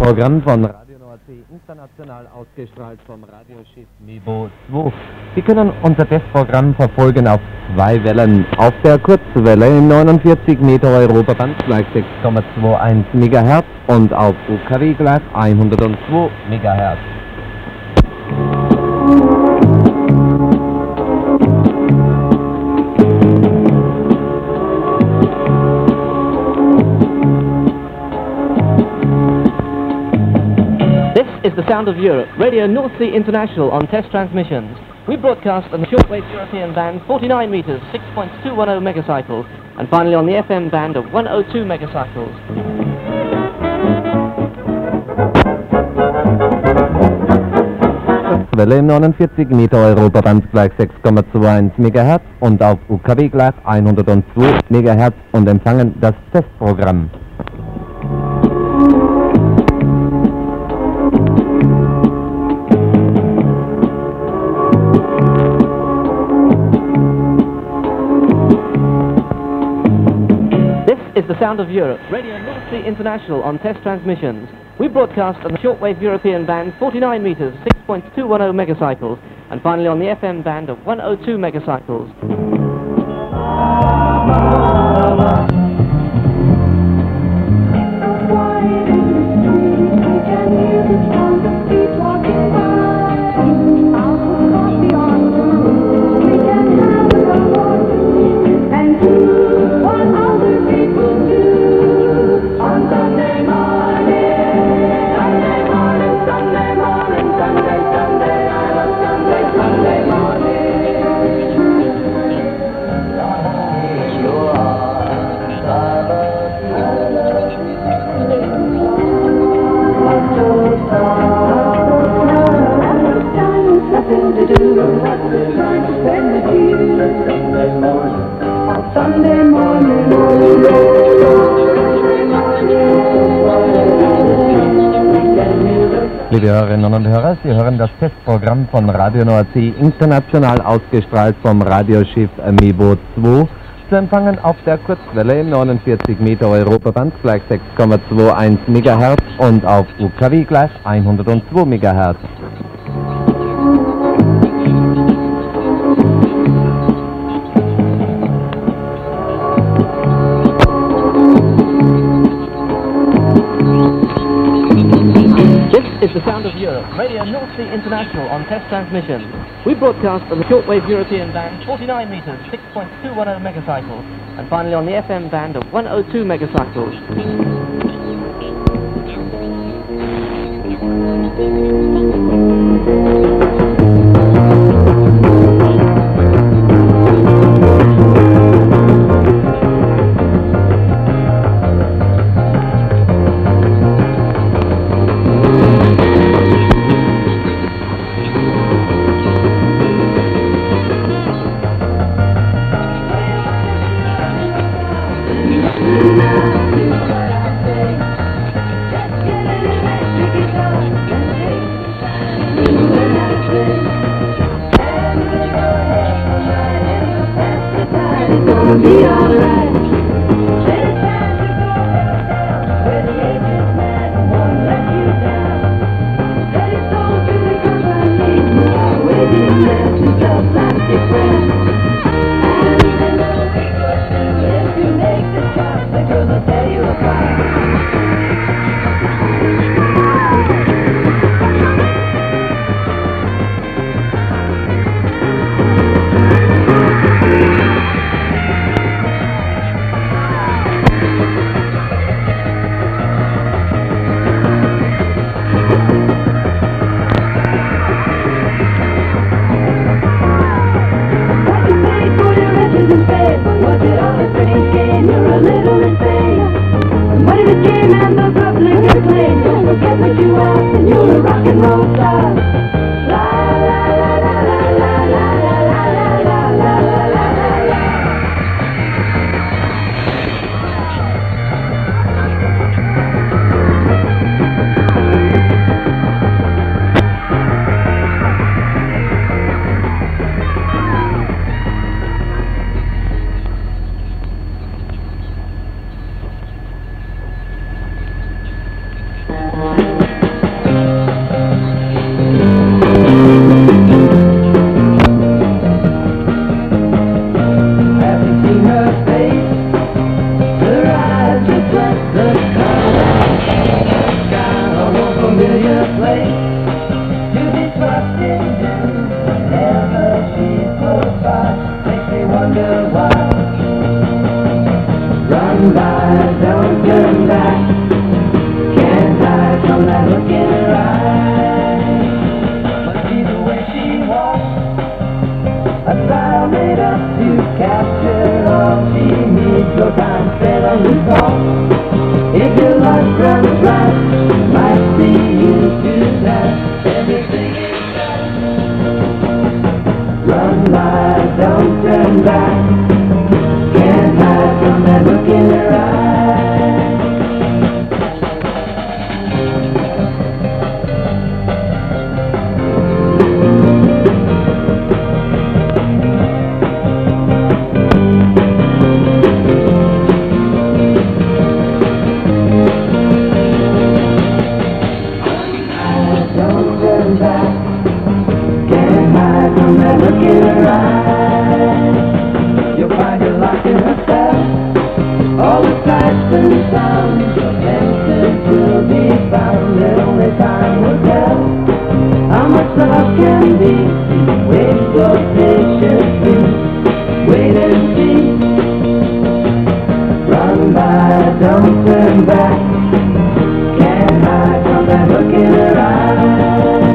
Programm von Radio Nordsee international ausgestrahlt vom Radioschiff Mebo 2. Sie können unser Testprogramm verfolgen auf zwei Wellen. Auf der Kurzwelle 49 Meter Europaband gleich 6,21 MHz und auf UKW gleich 102 MHz. Is the sound of Europe, Radio North Sea International on test transmissions. We broadcast on the shortwave European band 49 meters, 6.210 megacycles, and finally on the FM band of 102 megacycles. Welle 49 Meter Europaband gleich 6,21 MHz und auf UKW gleich 102 MHz und empfangen das Testprogramm. Is the sound of Europe, Radio North Sea International on test transmissions. We broadcast on the shortwave European band 49 meters, 6.210 megacycles, and finally on the FM band of 102 megacycles. Liebe Hörerinnen und Hörer, Sie hören das Testprogramm von Radio Nordsee international ausgestrahlt vom Radioschiff Mebo 2. Zu empfangen auf der Kurzwelle 49 Meter Europaband gleich 6,21 MHz und auf UKW gleich 102 MHz. Is the sound of Europe, Radio North Sea International on test transmissions. We broadcast on the shortwave European band 49 meters, 6.210 megacycles, and finally on the FM band of 102 megacycles. around and only time will tell how much love can be. Wait so patiently, wait and see. Run by, don't turn back. Can't hide from that look in her eyes.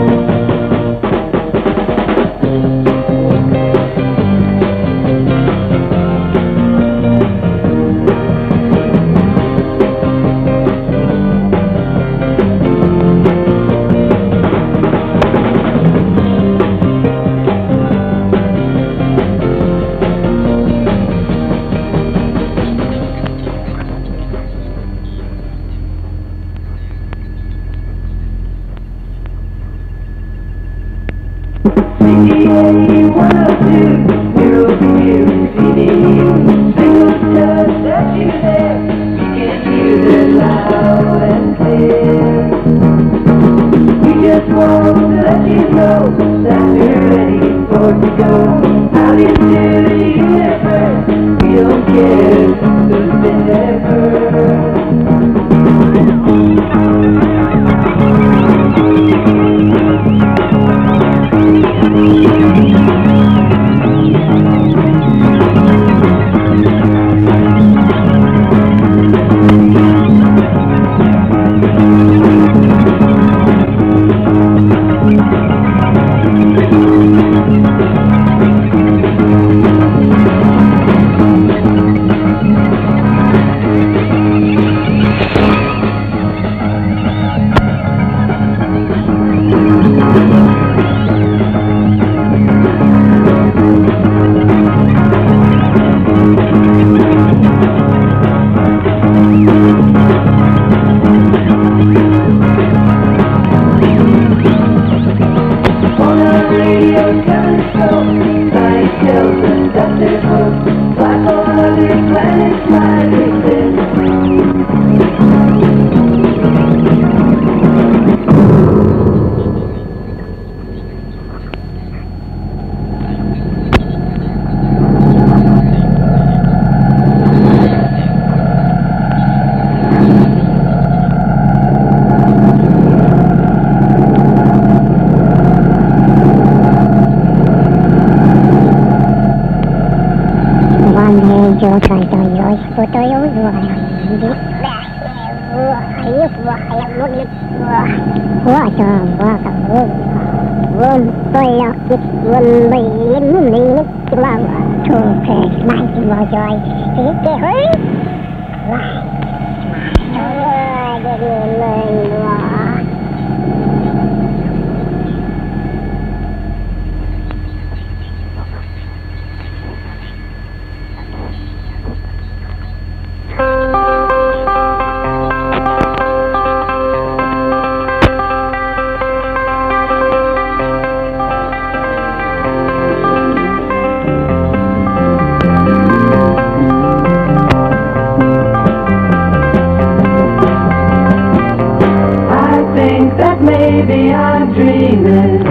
Maybe I'm dreaming.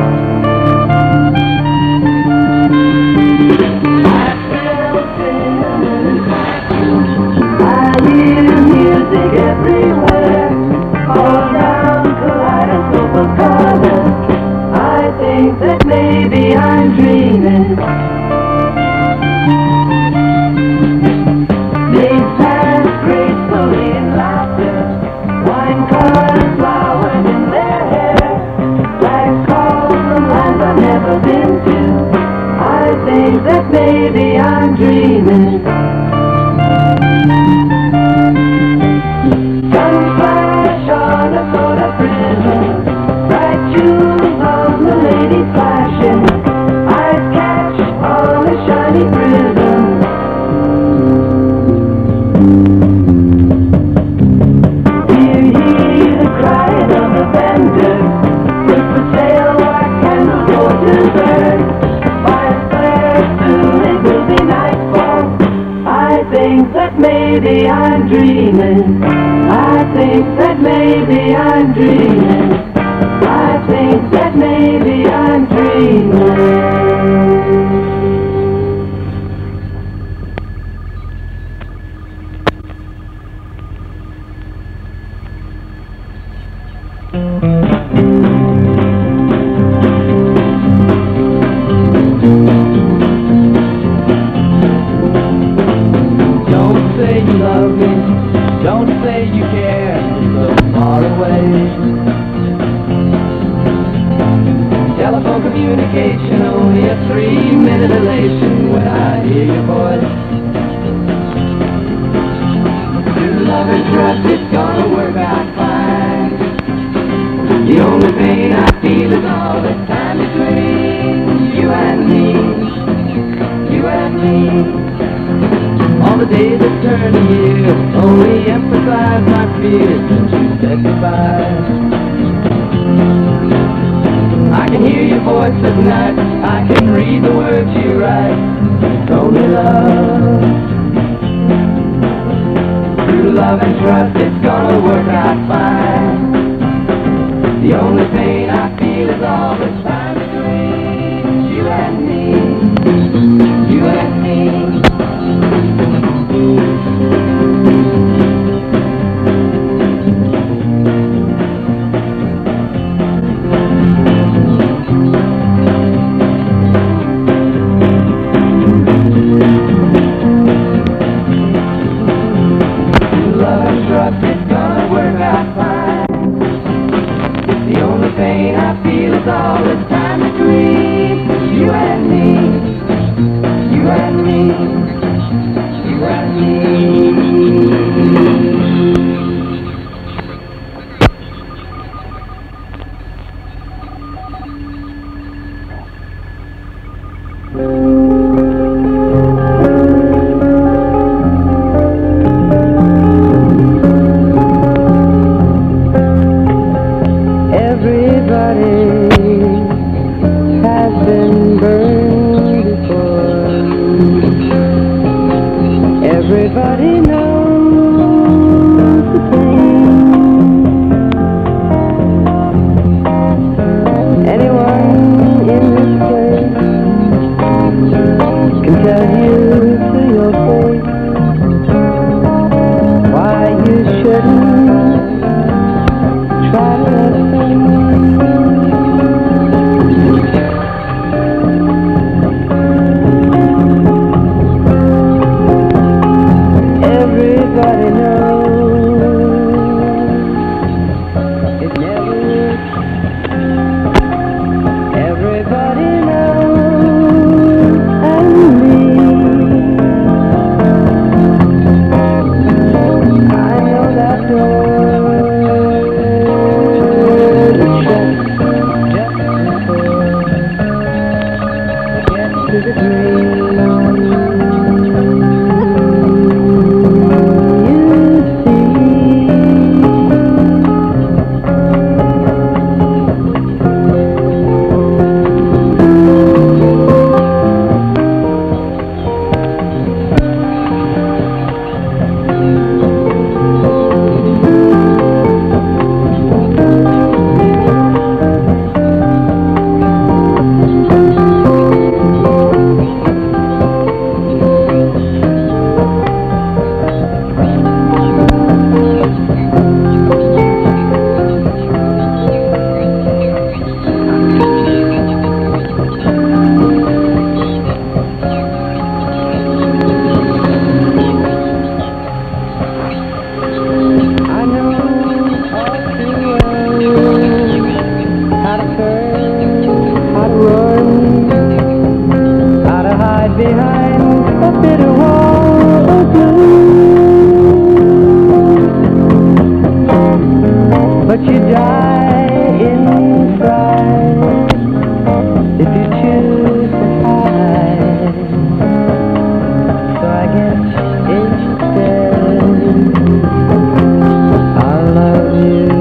I feel cinnamon. I hear music everywhere. All around kaleidoscope of color. I think that maybe I'm dreaming. Days pass gracefully in laughter. Wine-colored flowers in their hair. Flags call from lands I've never been to. I think that maybe I'm dreaming. Sun flash on a soda prism. Bright jewels on the lady flashing. Eyes catch on a shiny prism. Maybe I'm dreaming. I think that maybe I'm dreaming. I think that maybe I'm dreaming. feel is all that's time between you and me, you and me. All the days that turn to years only emphasize my fears since you said goodbye. I can hear your voice at night, I can read the words you write. It's only love. Through love and trust it's gonna work out fine. The only pain I feel is all this time between you and me, you and me. Love and trust, it's gonna work out fine. The only pain I feel is all this time between you and me, you and me. Everybody knows the pain. Anyone in this place can tell you to your face why you shouldn't try to love them. Everybody knows it never works. Everybody knows, and me. I know that door is shut just before it gets to the dream. Behind a bitter wall of blue, but you die inside if you choose to hide. So I guess instead I love you.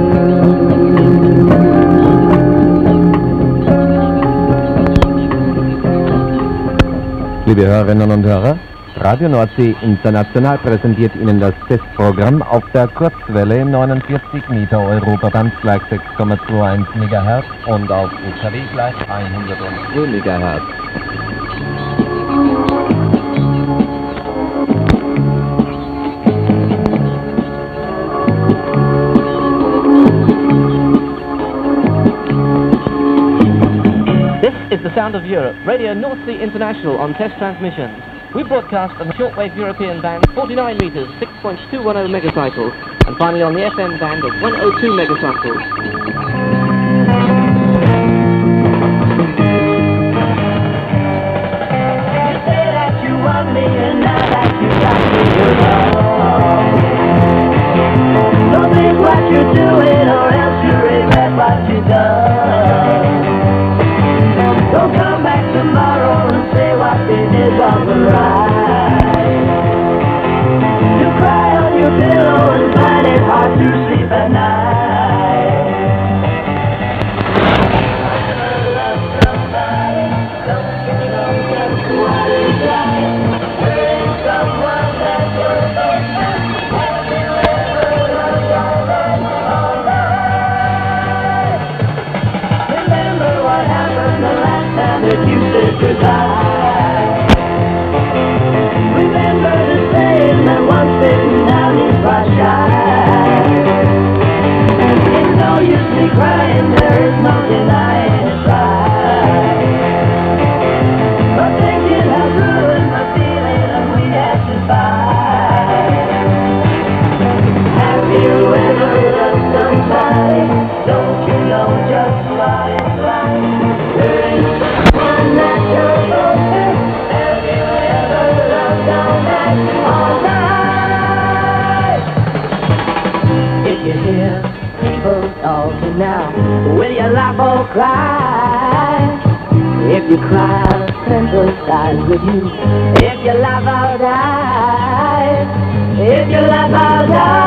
Liebe Hörerinnen und Hörer, Radio Nordsee International präsentiert Ihnen das Testprogramm auf der Kurzwelle 49 Meter Europaband gleich 6,21 MHz und auf UKW gleich 102 MHz. This is the sound of Europe, Radio North Sea International on test transmissions. We broadcast on the shortwave European band 49 meters, 6.210 megacycles, and finally on the FM band of 102 megacycles. You say that you want me, and now that you got me, you're wrong. Don't think what you're doing, or else you regret what you've done. goodbye. Remember the saying that once bitten now is by shy. It's no use me crying, there is no denying it's right. But thinking has ruined my feeling and we have to fight. Have you ever loved somebody? Don't you know just what it's like? There is someone that you're close to. Have you ever loved all night, all night? If you hear people talking now, will you laugh or cry? If you cry, I'll sympathize with you. If you laugh, I'll die. If you laugh, I'll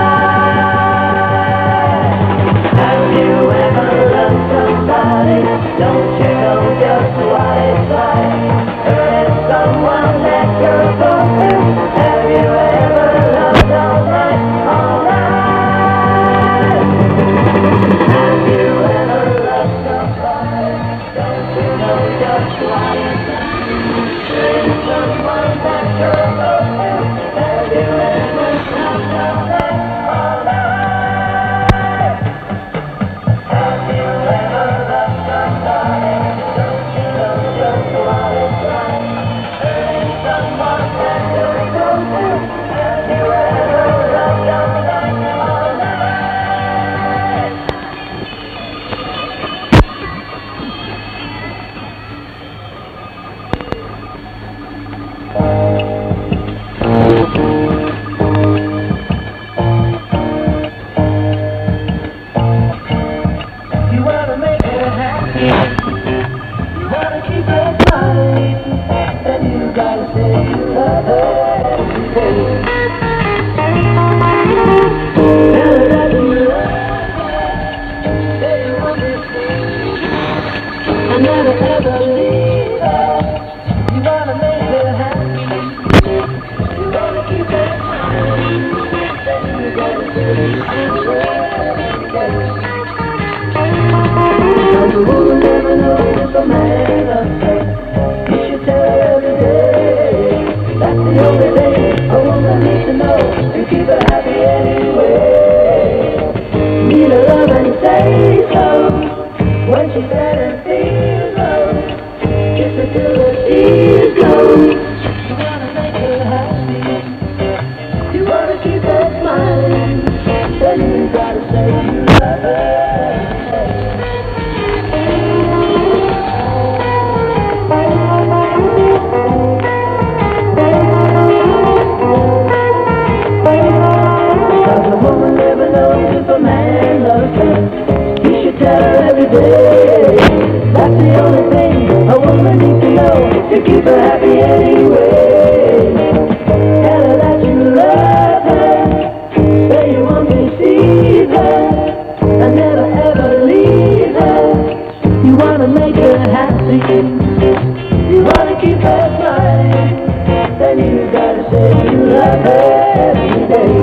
die. Have you ever loved somebody? Don't you know just what it's like? Hurt someone that you're close to. Have you ever loved all night, all night? Have you ever loved somebody? Don't you know just what it's like? Hurt someone that you're close to. Have you ever loved all night, all night? Have you ever loved somebody? Don't you know just what it's like? Hurt someone that you're close to. Have you ever loved all night, all night? You wanna make her happy, you wanna keep her smiling, then you gotta say you love her every day. Tell her that you love her, say you want to see and never ever leave her. You wanna make her happy, you wanna keep her smiling, then you gotta say you love her every day. Cause a woman never knows if a man loves her. You should tell her every day. That's the only thing a woman needs to know to keep her happy anyway. Need her love and say so when she's sad and feels low. Kiss her till the tears flow. You wanna make her happy, you wanna keep her smiling, then you gotta say you love her. Cause a woman never knows if a man loves her. You should tell her every day. That's the only thing a woman needs to know to keep her happy anyway. Tell her that you love her, say you won't deceive her, and never ever leave her. You wanna make her happy, you wanna keep her smiling, then you gotta say you love her every day.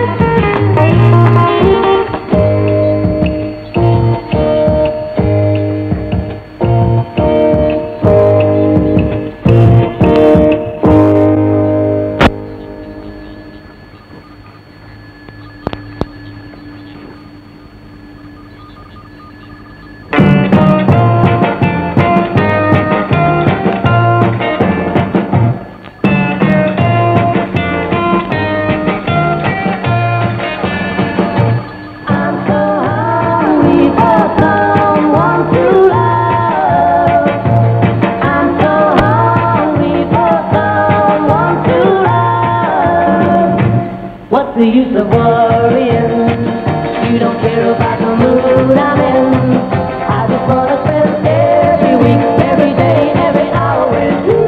What's the use of worrying? You don't care about the mood I'm in. I just wanna spend every week, every day, every hour with you.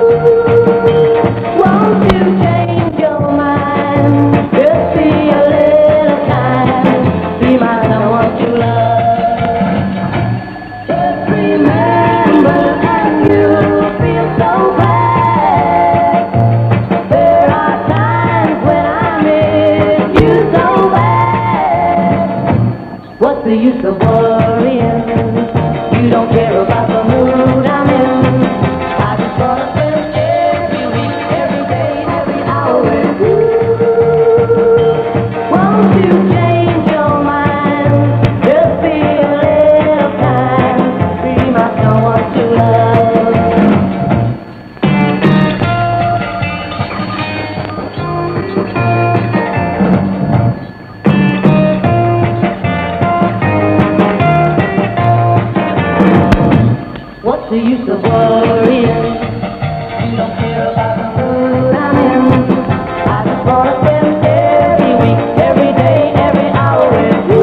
Won't you change your mind? Just be a little kind. Be my someone to love. Just remember and you'll feel so bad. There are times when I miss you so bad. What's the use of worrying? You don't care about the mood I'm in. I so used to worrying. You don't care about the mood I'm in. I just wanna spend every week, every day, every hour with you.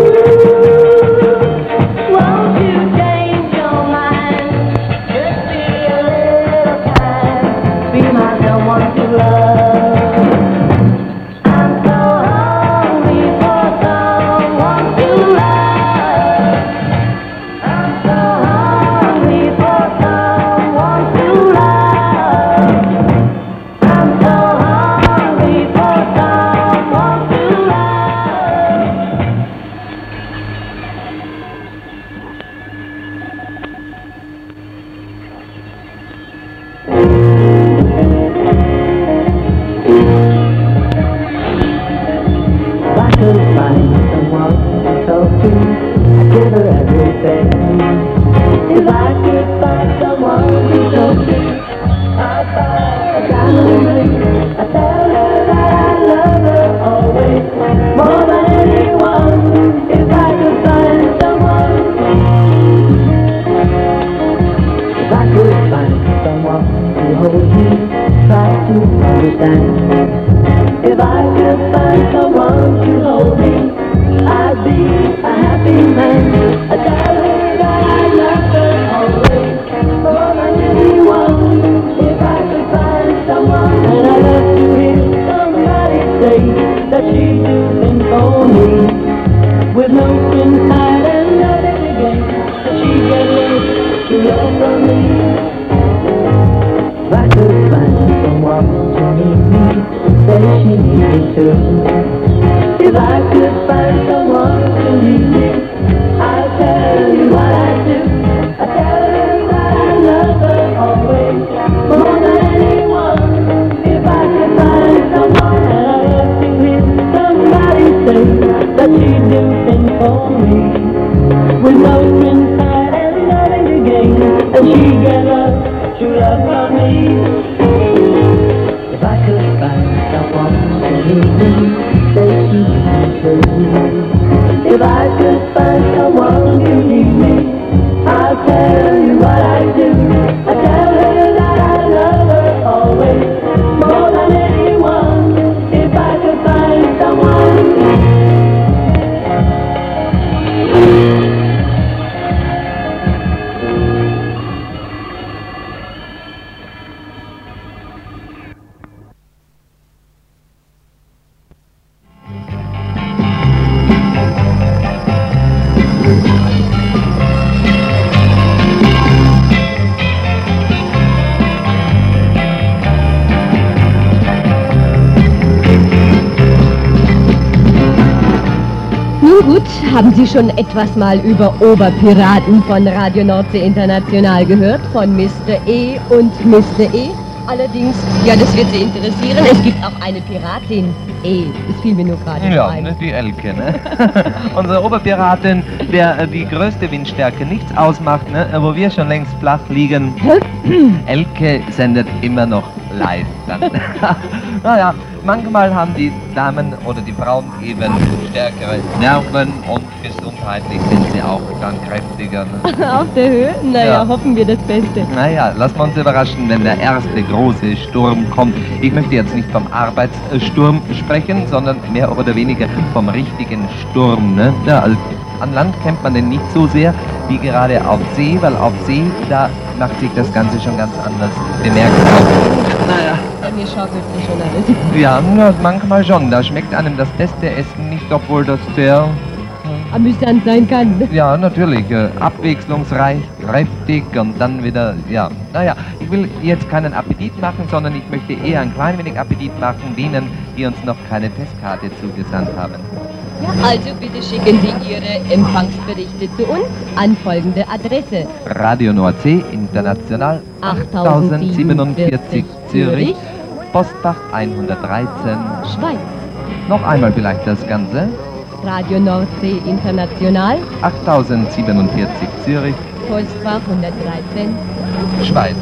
Won't you change your mind? Just be a little kind. Be my someone to love. I'm so hungry for someone to love. I'm so hungry for someone to love. I'm so hungry for someone to love. If I could find someone to talk to, I'd give her everything. If I could find someone to talk to, I'd buy a diamond ring. I'd tell her that I love her always, more than anyone. If I could find someone, if I could find someone to hold me, try to understand. If I could find someone to hold me, I'd be a happy man. I'd tell her that I love her always, more than anyone. If I could find someone, and I'd love to hear somebody say that she'd do things for me, with no strings tied and nothing to gain, that she'd get love to love from me. If I could find someone to need me, say she needs me too. If I could find someone to need me, I'll tell you what I do. I tell her that I love her always, more than anyone. If I could find someone, and I love to hear somebody say that she'd do things for me, with no strings tied and nothing to gain, and she'd get love, true love from me. If I could find someone to need me, say she needs me too. If I could find someone to need me, I'll tell you what I do. I tell her that I love her always, more than anyone. If I could find someone. Nun gut, haben Sie schon etwas mal über Oberpiraten von Radio Nordsee International gehört, von Mr. E. und Mr. E.? Allerdings, ja, das wird Sie interessieren, es gibt auch eine Piratin, E. Das fiel mir nur gerade Ja, ein. ne, die Elke, ne? Unsere Oberpiratin, der die größte Windstärke nichts ausmacht, ne? Wo wir schon längst flach liegen. Elke sendet immer noch live dann. Naja, manchmal haben die Damen oder die Frauen eben stärkere Nerven und gesundheitlich sind sie auch dann kräftiger. Ne? Auf der Höhe? Naja, Ja. hoffen wir das Beste. Naja, lassen wir uns überraschen, wenn der erste große Sturm kommt. Ich möchte jetzt nicht vom Arbeitssturm sprechen, sondern mehr oder weniger vom richtigen Sturm. Ne? Ja, also an Land kennt man den nicht so sehr wie gerade auf See, weil auf See, da macht sich das Ganze schon ganz anders bemerkbar. Naja. Bei mir schaukelt sich schon alles. Ja, na, manchmal schon. Da schmeckt einem das beste Essen nicht, obwohl das sehr, Amüsant sein kann. ja, natürlich, abwechslungsreich, kräftig und dann wieder, ja. Naja, ich will jetzt keinen Appetit machen, sondern ich möchte eher ein klein wenig Appetit machen denen, die uns noch keine Testkarte zugesandt haben. Ja, also bitte schicken Sie Ihre Empfangsberichte zu uns an folgende Adresse. Radio Nordsee International 8047 Zürich, Postfach 113. Schweiz. Noch einmal vielleicht das Ganze. Radio Nordsee International, 8047 Zürich, Postfach 113. Schweiz.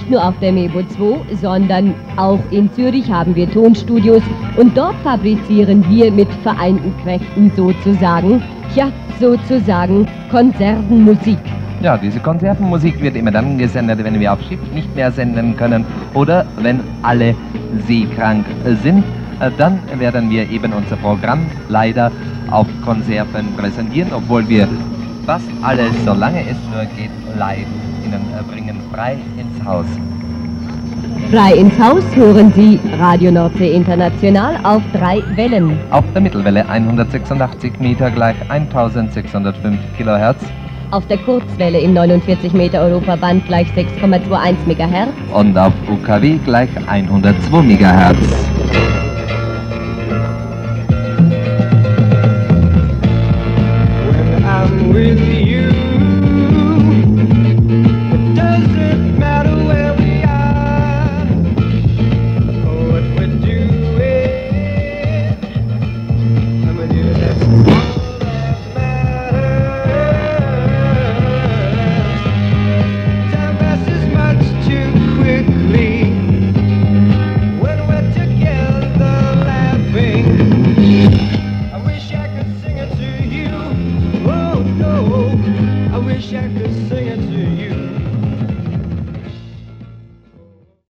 Nicht nur auf der Mebo 2, sondern auch in Zürich haben wir Tonstudios und dort fabrizieren wir mit vereinten Kräften sozusagen Konservenmusik. Ja, diese Konservenmusik wird immer dann gesendet, wenn wir auf Schiff nicht mehr senden können oder wenn alle seekrank sind. Dann werden wir eben unser Programm leider auf Konserven präsentieren, obwohl wir fast alles, solange es nur geht, live Ihnen bringen, frei ins Haus. Frei ins Haus hören Sie Radio Nordsee International auf 3 Wellen. Auf der Mittelwelle 186 Meter gleich 1605 Kilohertz. Auf der Kurzwelle im 49 Meter Europaband gleich 6,21 MHz. Und auf UKW gleich 102 MHz. When I'm with you, it doesn't matter where we are or what we're doing. I'm with you, that's all that matters. Time passes much too quickly when we're together laughing. I wish I could sing it to you. Oh no, I wish I could sing it to you.